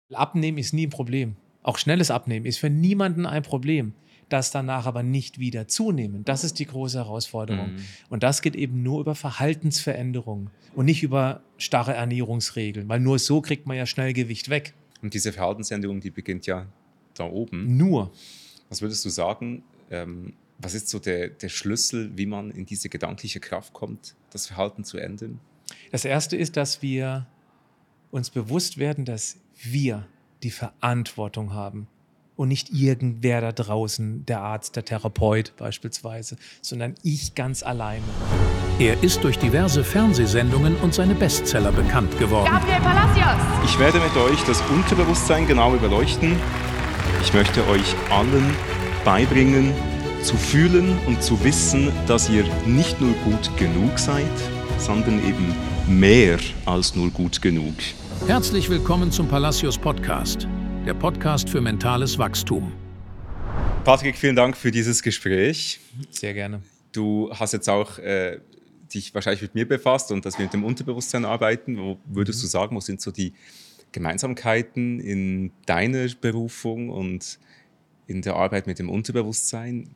Abnehmen ist nie ein Problem. Auch schnelles Abnehmen ist für niemanden ein Problem. Das danach aber nicht wieder zunehmen, das ist die große Herausforderung. Mhm. Und das geht eben nur über Verhaltensveränderungen und nicht über starre Ernährungsregeln, weil nur so kriegt man ja schnell Gewicht weg. Und diese Verhaltensänderung, die beginnt ja da oben. Nur. Was würdest du sagen, was ist so der Schlüssel, wie man in diese gedankliche Kraft kommt, das Verhalten zu ändern? Das Erste ist, dass wir uns bewusst werden, dass wir die Verantwortung haben und nicht irgendwer da draußen, der Arzt, der Therapeut beispielsweise, sondern ich ganz alleine. Er ist durch diverse Fernsehsendungen und seine Bestseller bekannt geworden. Gabriel Palacios. Ich werde mit euch das Unterbewusstsein genau beleuchten. Ich möchte euch allen beibringen, zu fühlen und zu wissen, dass ihr nicht nur gut genug seid, sondern eben mehr als nur gut genug. Herzlich willkommen zum Palacios Podcast, der Podcast für mentales Wachstum. Patrick, vielen Dank für dieses Gespräch. Sehr gerne. Du hast jetzt auch dich wahrscheinlich mit mir befasst und dass wir mit dem Unterbewusstsein arbeiten. Wo würdest du sagen, wo sind so die Gemeinsamkeiten in deiner Berufung und in der Arbeit mit dem Unterbewusstsein?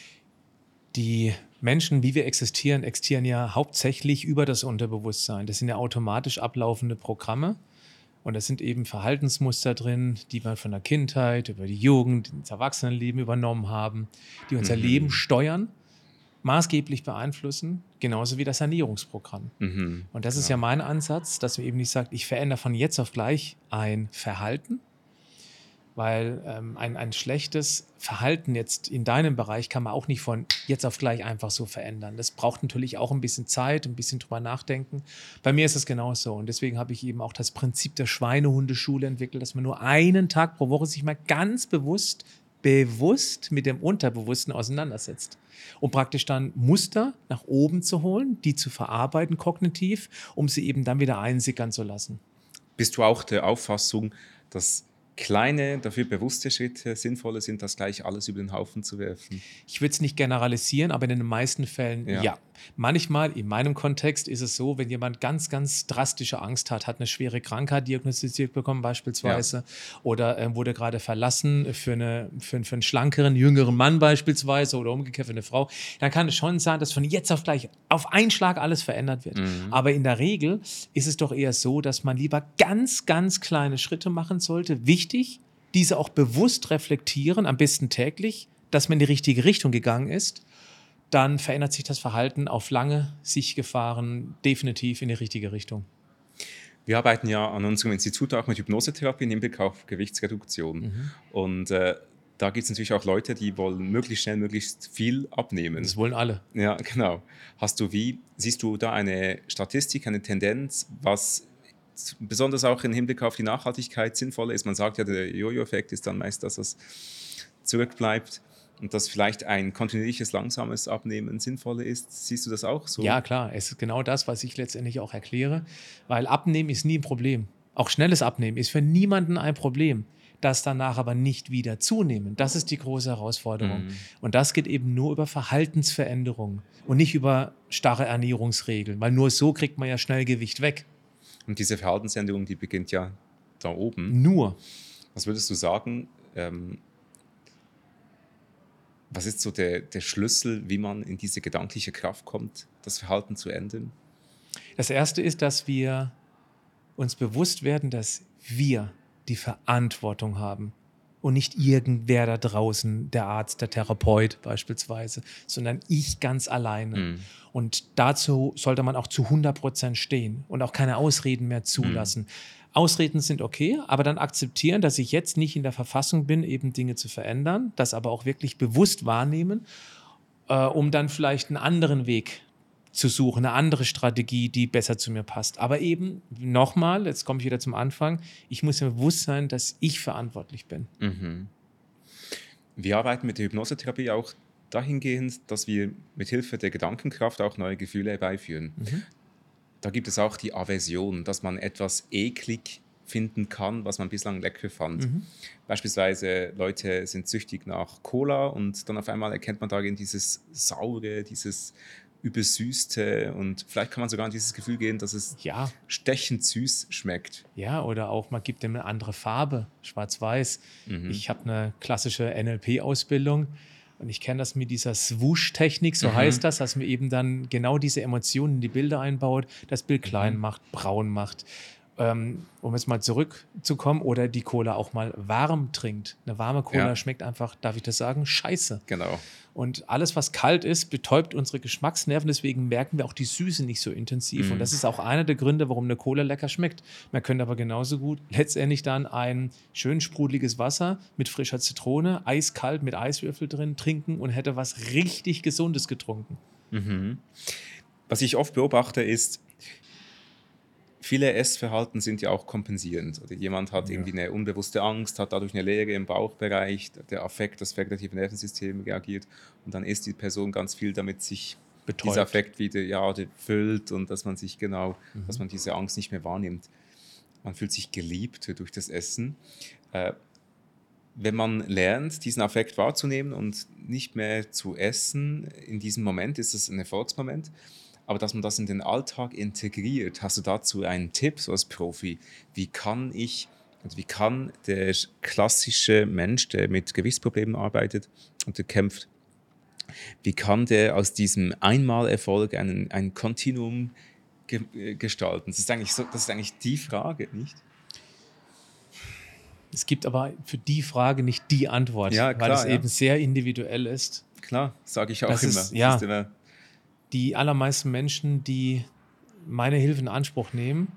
Die Menschen, wie wir existieren ja hauptsächlich über das Unterbewusstsein. Das sind ja automatisch ablaufende Programme. Und da sind eben Verhaltensmuster drin, die wir von der Kindheit über die Jugend, ins Erwachsenenleben übernommen haben, die unser Leben steuern, maßgeblich beeinflussen, genauso wie das Ernährungsprogramm. Und das ist ja mein Ansatz, dass man eben nicht sagt, ich verändere von jetzt auf gleich ein Verhalten, weil ein schlechtes Verhalten jetzt in deinem Bereich kann man auch nicht von jetzt auf gleich einfach so verändern. Das braucht natürlich auch ein bisschen Zeit, ein bisschen drüber nachdenken. Bei mir ist es genauso und deswegen habe ich eben auch das Prinzip der Schweinehundeschule entwickelt, dass man nur einen Tag pro Woche sich mal ganz bewusst mit dem Unterbewussten auseinandersetzt, um praktisch dann Muster nach oben zu holen, die zu verarbeiten kognitiv, um sie eben dann wieder einsickern zu lassen. Bist du auch der Auffassung, dass kleine, dafür bewusste Schritte sinnvoller sind, das gleich alles über den Haufen zu werfen? Ich würde es nicht generalisieren, aber in den meisten Fällen ja. Manchmal, in meinem Kontext, ist es so, wenn jemand ganz, ganz drastische Angst hat, eine schwere Krankheit diagnostiziert bekommen beispielsweise oder wurde gerade verlassen für einen schlankeren, jüngeren Mann beispielsweise oder umgekehrt für eine Frau, dann kann es schon sein, dass von jetzt auf gleich auf einen Schlag alles verändert wird. Aber in der Regel ist es doch eher so, dass man lieber ganz, ganz kleine Schritte machen sollte. Wichtig, diese auch bewusst reflektieren, am besten täglich, dass man in die richtige Richtung gegangen ist. Dann verändert sich das Verhalten auf lange Sicht gefahren definitiv in die richtige Richtung. Wir arbeiten ja an unserem Institut auch mit Hypnosetherapie im Hinblick auf Gewichtsreduktion. Und da gibt es natürlich auch Leute, die wollen möglichst schnell, möglichst viel abnehmen. Das wollen alle. Ja, genau. Siehst du da eine Statistik, eine Tendenz, was besonders auch im Hinblick auf die Nachhaltigkeit sinnvoller ist? Man sagt ja, der Jojo-Effekt ist dann meist, dass es zurückbleibt. Und dass vielleicht ein kontinuierliches, langsames Abnehmen sinnvoller ist. Siehst du das auch so? Ja, klar. Es ist genau das, was ich letztendlich auch erkläre. Weil Abnehmen ist nie ein Problem. Auch schnelles Abnehmen ist für niemanden ein Problem. Das danach aber nicht wieder zunehmen, das ist die große Herausforderung. Und das geht eben nur über Verhaltensveränderungen und nicht über starre Ernährungsregeln. Weil nur so kriegt man ja schnell Gewicht weg. Und diese Verhaltensänderung, die beginnt ja da oben. Nur. Was würdest du sagen, was ist so der Schlüssel, wie man in diese gedankliche Kraft kommt, das Verhalten zu ändern? Das Erste ist, dass wir uns bewusst werden, dass wir die Verantwortung haben und nicht irgendwer da draußen, der Arzt, der Therapeut beispielsweise, sondern ich ganz alleine. Und dazu sollte man auch zu 100% stehen und auch keine Ausreden mehr zulassen. Ausreden sind okay, aber dann akzeptieren, dass ich jetzt nicht in der Verfassung bin, eben Dinge zu verändern, das aber auch wirklich bewusst wahrnehmen, um dann vielleicht einen anderen Weg zu suchen, eine andere Strategie, die besser zu mir passt. Aber eben, nochmal, jetzt komme ich wieder zum Anfang, ich muss mir bewusst sein, dass ich verantwortlich bin. Wir arbeiten mit der Hypnosetherapie auch dahingehend, dass wir mit Hilfe der Gedankenkraft auch neue Gefühle herbeiführen. Da gibt es auch die Aversion, dass man etwas eklig finden kann, was man bislang lecker fand. Beispielsweise Leute sind süchtig nach Cola und dann auf einmal erkennt man darin dieses Saure, dieses übersüßte und vielleicht kann man sogar in dieses Gefühl gehen, dass es Ja, stechend süß schmeckt. ja, oder auch man gibt dem eine andere Farbe, schwarz-weiß. Ich habe eine klassische NLP-Ausbildung und ich kenne das mit dieser Swoosh-Technik, so heißt das, dass man eben dann genau diese Emotionen in die Bilder einbaut, das Bild klein macht, braun macht. Um jetzt mal zurückzukommen, oder die Cola auch mal warm trinkt. Eine warme Cola Ja. schmeckt einfach, darf ich das sagen, scheiße. Genau. Und alles, was kalt ist, betäubt unsere Geschmacksnerven. Deswegen merken wir auch die Süße nicht so intensiv. Und das ist auch einer der Gründe, warum eine Cola lecker schmeckt. Man könnte aber genauso gut letztendlich dann ein schön sprudeliges Wasser mit frischer Zitrone, eiskalt mit Eiswürfel drin trinken und hätte was richtig Gesundes getrunken. Was ich oft beobachte, ist, viele Essverhalten sind ja auch kompensierend. Oder jemand hat irgendwie eine unbewusste Angst, hat dadurch eine Leere im Bauchbereich, der Affekt, das vegetative Nervensystem reagiert und dann isst die Person ganz viel, damit sich Betäubt. dieser Affekt wieder füllt und dass man sich dass man diese Angst nicht mehr wahrnimmt. Man fühlt sich geliebt durch das Essen. Wenn man lernt, diesen Affekt wahrzunehmen und nicht mehr zu essen, in diesem Moment ist es ein Erfolgsmoment. Aber dass man das in den Alltag integriert, hast du dazu einen Tipp, so als Profi? Wie kann der klassische Mensch, der mit Gewichtsproblemen arbeitet und der kämpft, wie kann der aus diesem Einmalerfolg ein Kontinuum gestalten? Das ist eigentlich die Frage, nicht? Es gibt aber für die Frage nicht die Antwort, Ja, weil klar, es eben sehr individuell ist. Klar, sage ich auch Das immer. ist- ja. Die allermeisten Menschen, die meine Hilfe in Anspruch nehmen,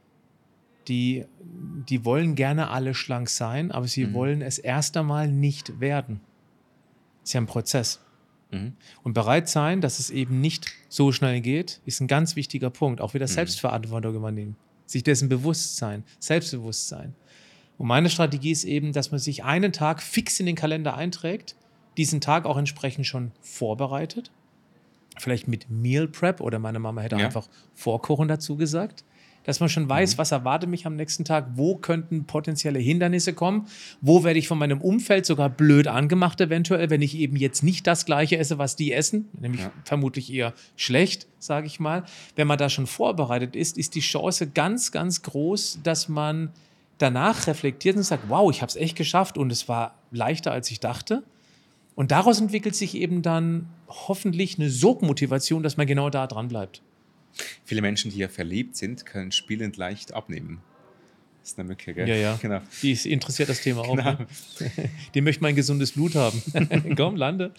die wollen gerne alle schlank sein, aber sie wollen es erst einmal nicht werden. Das ist ja ein Prozess. Und bereit sein, dass es eben nicht so schnell geht, ist ein ganz wichtiger Punkt. Auch wieder Selbstverantwortung übernehmen. Sich dessen bewusst sein, Selbstbewusstsein. Und meine Strategie ist eben, dass man sich einen Tag fix in den Kalender einträgt, diesen Tag auch entsprechend schon vorbereitet. Vielleicht mit Meal Prep, oder meine Mama hätte einfach Vorkochen dazu gesagt, dass man schon weiß, was erwartet mich am nächsten Tag, wo könnten potenzielle Hindernisse kommen, wo werde ich von meinem Umfeld sogar blöd angemacht eventuell, wenn ich eben jetzt nicht das Gleiche esse, was die essen, nämlich vermutlich eher schlecht, sage ich mal. Wenn man da schon vorbereitet ist, ist die Chance ganz, ganz groß, dass man danach reflektiert und sagt, wow, ich habe es echt geschafft und es war leichter, als ich dachte. Und daraus entwickelt sich eben dann hoffentlich eine Sogmotivation, dass man genau da dran bleibt. Viele Menschen, die verliebt sind, können spielend leicht abnehmen. Das ist eine Mücke, gell? Ja. Genau. Die interessiert das Thema auch. Ne? Die möchten mein gesundes Blut haben. Komm, lande.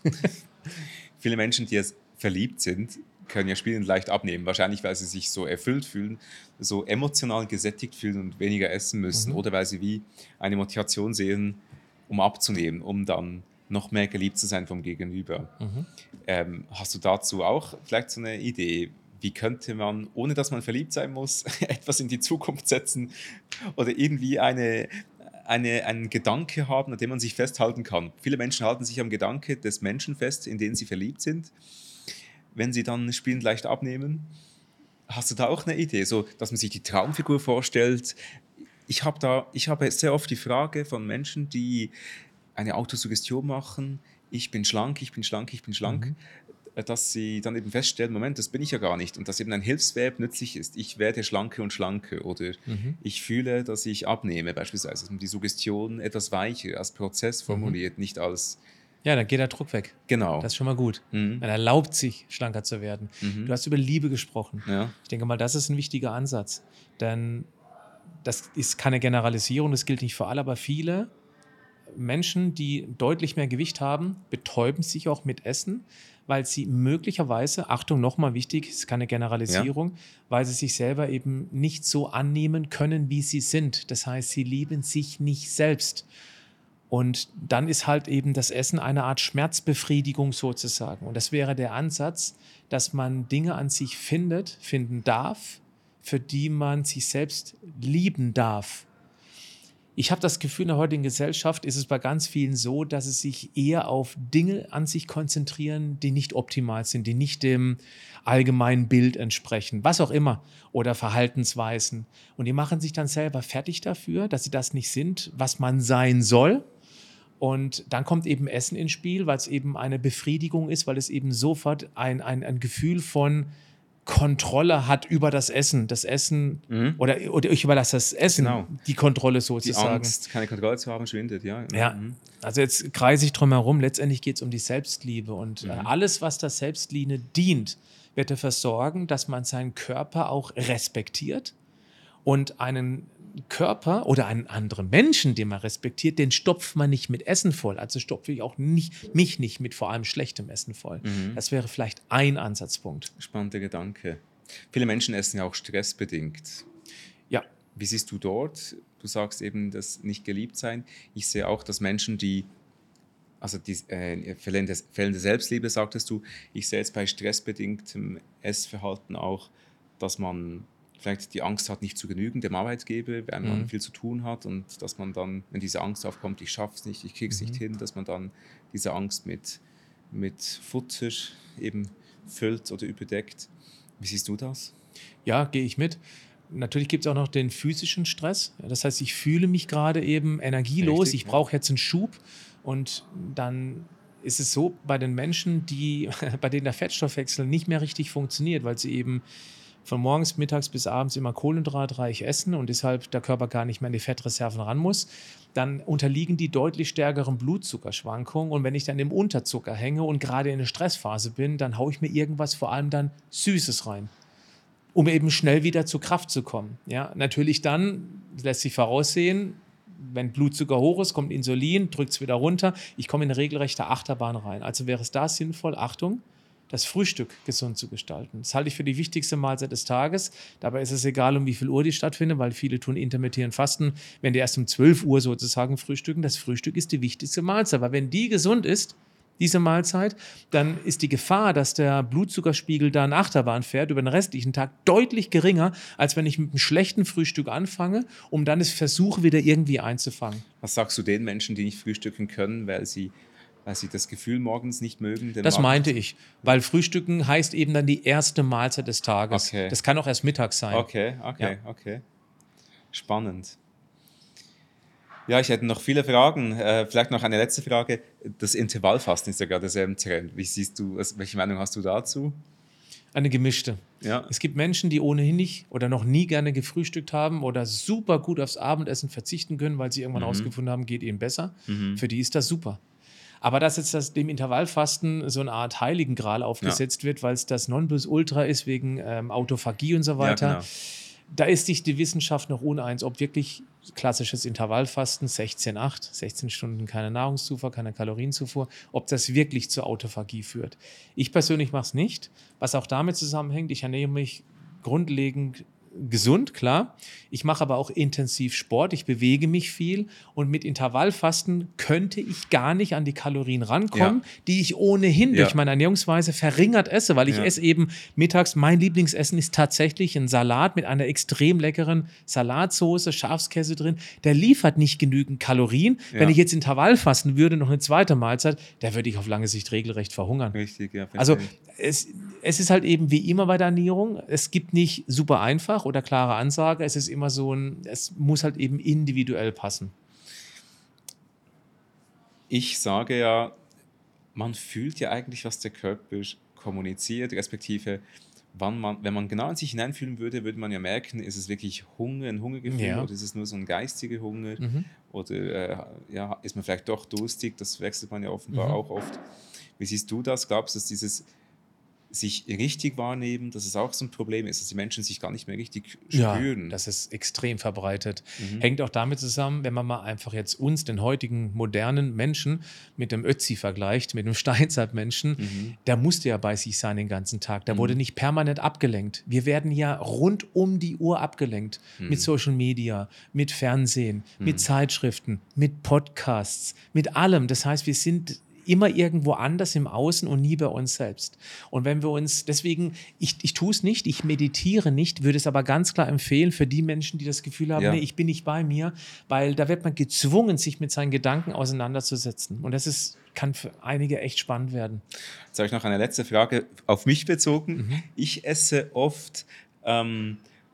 Viele Menschen, die verliebt sind, können ja spielend leicht abnehmen. Wahrscheinlich, weil sie sich so erfüllt fühlen, so emotional gesättigt fühlen und weniger essen müssen. Oder weil sie wie eine Motivation sehen, um abzunehmen, um dann noch mehr geliebt zu sein vom Gegenüber. Hast du dazu auch vielleicht so eine Idee? Wie könnte man, ohne dass man verliebt sein muss, etwas in die Zukunft setzen oder irgendwie einen Gedanke haben, an dem man sich festhalten kann? Viele Menschen halten sich am Gedanke des Menschen fest, in den sie verliebt sind. Wenn sie dann spielend leicht abnehmen, hast du da auch eine Idee, so dass man sich die Traumfigur vorstellt? Ich habe sehr oft die Frage von Menschen, die eine Autosuggestion machen, ich bin schlank, dass sie dann eben feststellen, Moment, das bin ich ja gar nicht, und dass eben ein Hilfsverb nützlich ist. Ich werde schlanker und schlanker, oder ich fühle, dass ich abnehme beispielsweise. Dass man die Suggestion etwas weicher als Prozess formuliert, nicht als... Ja, dann geht der Druck weg. Genau. Das ist schon mal gut. Man erlaubt sich, schlanker zu werden. Du hast über Liebe gesprochen. Ja. Ich denke mal, das ist ein wichtiger Ansatz. Denn das ist keine Generalisierung, das gilt nicht für alle, aber viele Menschen, die deutlich mehr Gewicht haben, betäuben sich auch mit Essen, weil sie möglicherweise, Achtung, nochmal wichtig, ist keine Generalisierung, weil sie sich selber eben nicht so annehmen können, wie sie sind. Das heißt, sie lieben sich nicht selbst. Und dann ist halt eben das Essen eine Art Schmerzbefriedigung sozusagen. Und das wäre der Ansatz, dass man Dinge an sich finden darf, für die man sich selbst lieben darf. Ich habe das Gefühl, in der heutigen Gesellschaft ist es bei ganz vielen so, dass sie sich eher auf Dinge an sich konzentrieren, die nicht optimal sind, die nicht dem allgemeinen Bild entsprechen, was auch immer, oder Verhaltensweisen. Und die machen sich dann selber fertig dafür, dass sie das nicht sind, was man sein soll. Und dann kommt eben Essen ins Spiel, weil es eben eine Befriedigung ist, weil es eben sofort ein Gefühl von Kontrolle hat über das Essen. Das Essen, oder ich überlasse das Essen, Genau. die Kontrolle Die sozusagen. Angst, keine Kontrolle zu haben, schwindet, ja. Ja, also jetzt kreise ich drum herum. Letztendlich geht es um die Selbstliebe. Und alles, was der Selbstliebe dient, wird dafür sorgen, dass man seinen Körper auch respektiert und einen Körper oder einen anderen Menschen, den man respektiert, den stopft man nicht mit Essen voll. Also stopfe ich auch mich nicht mit vor allem schlechtem Essen voll. Das wäre vielleicht ein Ansatzpunkt. Spannender Gedanke. Viele Menschen essen ja auch stressbedingt. Ja. Wie siehst du dort? Du sagst eben, das nicht geliebt sein. Ich sehe auch, dass Menschen, die Fällen der Selbstliebe, sagtest du, ich sehe jetzt bei stressbedingtem Essverhalten auch, dass man vielleicht die Angst hat, nicht zu genügen dem Arbeitgeber, wenn man viel zu tun hat und dass man dann, wenn diese Angst aufkommt, ich schaffe es nicht, ich kriege es nicht hin, dass man dann diese Angst mit Futter eben füllt oder überdeckt. Wie siehst du das? Ja, gehe ich mit. Natürlich gibt es auch noch den physischen Stress. Das heißt, ich fühle mich gerade eben energielos, Richtig, ich brauche jetzt einen Schub und dann ist es so bei den Menschen, bei denen der Fettstoffwechsel nicht mehr richtig funktioniert, weil sie eben von morgens, mittags bis abends immer kohlenhydratreich essen und deshalb der Körper gar nicht mehr an die Fettreserven ran muss, dann unterliegen die deutlich stärkeren Blutzuckerschwankungen. Und wenn ich dann im Unterzucker hänge und gerade in der Stressphase bin, dann haue ich mir irgendwas, vor allem dann Süßes rein, um eben schnell wieder zur Kraft zu kommen. Ja, natürlich dann, lässt sich voraussehen, wenn Blutzucker hoch ist, kommt Insulin, drückt es wieder runter. Ich komme in eine regelrechte Achterbahn rein. Also wäre es da sinnvoll, Achtung, das Frühstück gesund zu gestalten. Das halte ich für die wichtigste Mahlzeit des Tages. Dabei ist es egal, um wie viel Uhr die stattfindet, weil viele tun intermittierend Fasten, wenn die erst um 12 Uhr sozusagen frühstücken. Das Frühstück ist die wichtigste Mahlzeit, weil wenn die gesund ist, diese Mahlzeit, dann ist die Gefahr, dass der Blutzuckerspiegel da in Achterbahn fährt über den restlichen Tag deutlich geringer, als wenn ich mit einem schlechten Frühstück anfange, um dann es versuche, wieder irgendwie einzufangen. Was sagst du den Menschen, die nicht frühstücken können, weil sie das Gefühl morgens nicht mögen? Das meinte ich, weil Frühstücken heißt eben dann die erste Mahlzeit des Tages. Okay. Das kann auch erst mittags sein. Okay. Spannend. Ja, ich hätte noch viele Fragen. Vielleicht noch eine letzte Frage. Das Intervallfasten ist ja gerade sehr im Trend. Wie siehst du, welche Meinung hast du dazu? Eine gemischte. Ja. Es gibt Menschen, die ohnehin nicht oder noch nie gerne gefrühstückt haben oder super gut aufs Abendessen verzichten können, weil sie irgendwann herausgefunden haben, geht ihnen besser. Für die ist das super. Aber dass jetzt dem Intervallfasten so eine Art Heiligen Gral aufgesetzt wird, weil es das Nonplusultra ist wegen Autophagie und so weiter, Ja, genau. Da ist sich die Wissenschaft noch uneins, ob wirklich klassisches Intervallfasten, 16-8, 16 Stunden keine Nahrungszufuhr, keine Kalorienzufuhr, ob das wirklich zur Autophagie führt. Ich persönlich mache es nicht, was auch damit zusammenhängt, ich ernähre mich grundlegend gesund, klar. Ich mache aber auch intensiv Sport, ich bewege mich viel und mit Intervallfasten könnte ich gar nicht an die Kalorien rankommen, die ich ohnehin durch meine Ernährungsweise verringert esse, weil ich esse eben mittags, mein Lieblingsessen ist tatsächlich ein Salat mit einer extrem leckeren Salatsauce, Schafskäse drin. Der liefert nicht genügend Kalorien. Wenn ich jetzt Intervallfasten würde, noch eine zweite Mahlzeit, da würde ich auf lange Sicht regelrecht verhungern. Richtig, ja. Also es ist halt eben wie immer bei der Ernährung, es gibt nicht super einfach oder klare Ansage, es ist immer so es muss halt eben individuell passen. Ich sage ja, man fühlt ja eigentlich, was der Körper kommuniziert, respektive wenn man genau in sich hineinfühlen würde, würde man ja merken, ist es wirklich Hunger, ein Hungergefühl oder ist es nur so ein geistiger Hunger oder ist man vielleicht doch durstig, das wechselt man ja offenbar auch oft. Wie siehst du das? Glaubst du, dass dieses sich richtig wahrnehmen, dass es auch so ein Problem ist, dass die Menschen sich gar nicht mehr richtig spüren? Ja, das ist extrem verbreitet. Hängt auch damit zusammen, wenn man mal einfach jetzt uns, den heutigen modernen Menschen, mit dem Ötzi vergleicht, mit dem Steinzeitmenschen, der musste ja bei sich sein den ganzen Tag. Der wurde nicht permanent abgelenkt. Wir werden ja rund um die Uhr abgelenkt. Mit Social Media, mit Fernsehen, mit Zeitschriften, mit Podcasts, mit allem. Das heißt, wir sind immer irgendwo anders im Außen und nie bei uns selbst. Und wenn wir uns, deswegen, ich tue es nicht, ich meditiere nicht, würde es aber ganz klar empfehlen für die Menschen, die das Gefühl haben, nee, ich bin nicht bei mir, weil da wird man gezwungen, sich mit seinen Gedanken auseinanderzusetzen. Und das kann für einige echt spannend werden. Jetzt habe ich noch eine letzte Frage auf mich bezogen. Ich esse oft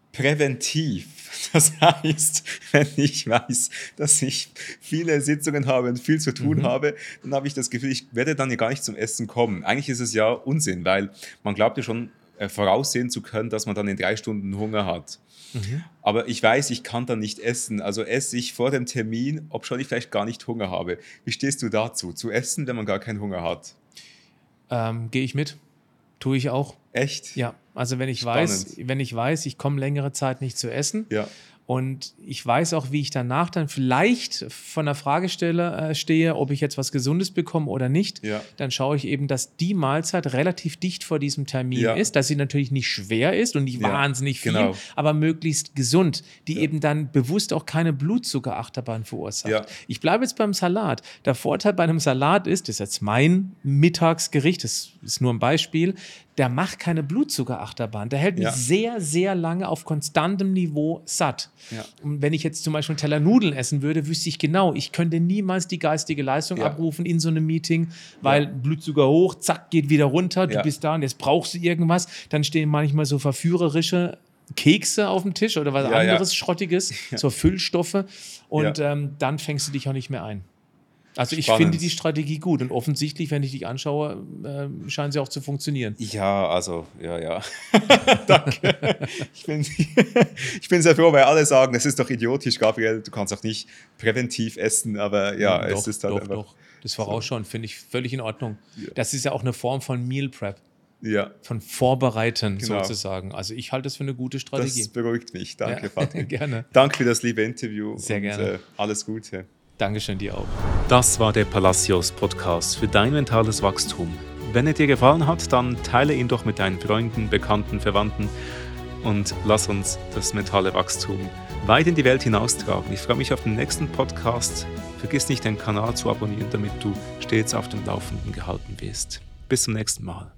präventiv. Das heißt, wenn ich weiß, dass ich viele Sitzungen habe und viel zu tun habe, dann habe ich das Gefühl, ich werde dann ja gar nicht zum Essen kommen. Eigentlich ist es ja Unsinn, weil man glaubt ja schon voraussehen zu können, dass man dann in 3 Stunden Hunger hat. Aber ich weiß, ich kann dann nicht essen. Also esse ich vor dem Termin, obschon ich vielleicht gar nicht Hunger habe. Wie stehst du dazu? Zu essen, wenn man gar keinen Hunger hat? Gehe ich mit. Tue ich auch. Echt? Ja, also wenn ich Spannend. weiß, ich komme längere Zeit nicht zu essen Ja. und ich weiß auch, wie ich danach dann vielleicht von der Fragestelle stehe, ob ich jetzt was Gesundes bekomme oder nicht, Ja. dann schaue ich eben, dass die Mahlzeit relativ dicht vor diesem Termin Ja. ist, dass sie natürlich nicht schwer ist und nicht Ja, wahnsinnig viel, genau. aber möglichst gesund, die eben dann bewusst auch keine Blutzuckerachterbahn verursacht. Ja. Ich bleibe jetzt beim Salat. Der Vorteil bei einem Salat ist, das ist jetzt mein Mittagsgericht, das ist nur ein Beispiel, der macht keine Blutzuckerachterbahn. Der hält mich Ja. sehr, sehr lange auf konstantem Niveau satt. Ja. Und wenn ich jetzt zum Beispiel einen Teller Nudeln essen würde, wüsste ich genau, ich könnte niemals die geistige Leistung Ja. abrufen in so einem Meeting, weil Blutzucker hoch, zack, geht wieder runter, du Ja. bist da und jetzt brauchst du irgendwas. Dann stehen manchmal so verführerische Kekse auf dem Tisch oder was Ja, ja. anderes Schrottiges, so Füllstoffe und Ja. dann fängst du dich auch nicht mehr ein. Also ich Spannend. finde die Strategie gut und offensichtlich, wenn ich dich anschaue, scheint sie auch zu funktionieren. Ja, also, ja. Danke. Ich bin sehr froh, weil alle sagen, es ist doch idiotisch, Gabriel, du kannst auch nicht präventiv essen, aber ja, es ist halt einfach. Doch. Das Vorausschauen finde ich völlig in Ordnung. Ja. Das ist ja auch eine Form von Meal Prep, Ja, von Vorbereiten Genau. sozusagen. Also ich halte das für eine gute Strategie. das beruhigt mich. Danke, Ja. Patrick. Gerne. Danke für das liebe Interview. Sehr und, gerne. Alles Gute. Dankeschön dir auch. Das war der Palacios Podcast für dein mentales Wachstum. Wenn er dir gefallen hat, dann teile ihn doch mit deinen Freunden, Bekannten, Verwandten und lass uns das mentale Wachstum weit in die Welt hinaustragen. Ich freue mich auf den nächsten Podcast. Vergiss nicht, den Kanal zu abonnieren, damit du stets auf dem Laufenden gehalten wirst. Bis zum nächsten Mal.